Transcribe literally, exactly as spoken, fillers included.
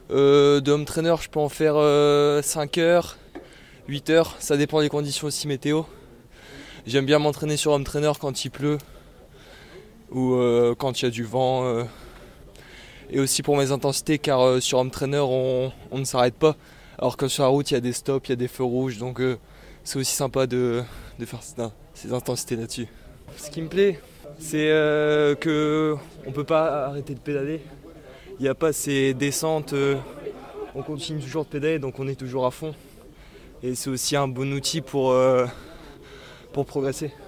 Euh, de home trainer, je peux en faire euh, cinq heures, huit heures, ça dépend des conditions aussi météo. J'aime bien m'entraîner sur home trainer quand il pleut ou euh, quand il y a du vent. Euh, et aussi pour mes intensités, car euh, sur home trainer, on, on ne s'arrête pas. Alors que sur la route, il y a des stops, il y a des feux rouges, donc euh, c'est aussi sympa de, de faire ces intensités là-dessus. Ce qui me plaît, c'est euh, qu'on ne peut pas arrêter de pédaler. Il n'y a pas ces descentes, euh, on continue toujours de pédaler, donc on est toujours à fond. Et c'est aussi un bon outil pour, euh, pour progresser.